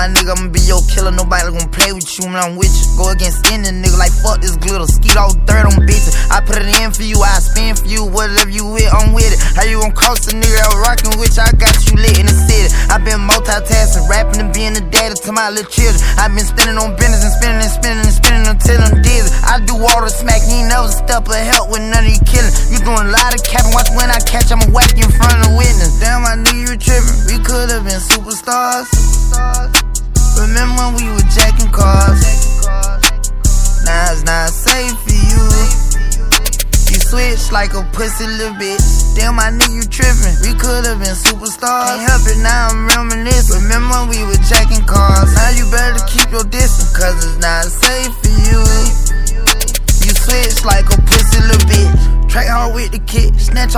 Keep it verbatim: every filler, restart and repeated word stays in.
my nigga, I'ma be your killer. Nobody gon' play with you when I'm with you. Go against any nigga like fuck this glitter. Skeet all dirt on bitches. I put it in for you, I spin for you. Whatever you with, I'm with it. How you gon' cross a nigga that was rockin' with you? I got you lit in the city. I been multitasking, rapping and being the daddy to my little children. I been spinning on business and spinning and spinning and spinning until I'm dizzy. I do all the smack, you ain't never step or help with none of you killing. You doing a lot of capping, watch when I catch, I'ma whack you in front of the witness. Damn, I knew you were tripping. We could've been superstars. Remember when we were jacking cars? Now it's not safe for you. You switch like a pussy little bitch. Damn, I knew you tripping. We could've been superstars. Can't help it, now I'm reminiscing. Remember when we were jacking cars? Now you better keep your distance, cause it's not safe for you. You switch like a pussy little bitch. Track hard with the kick, snatch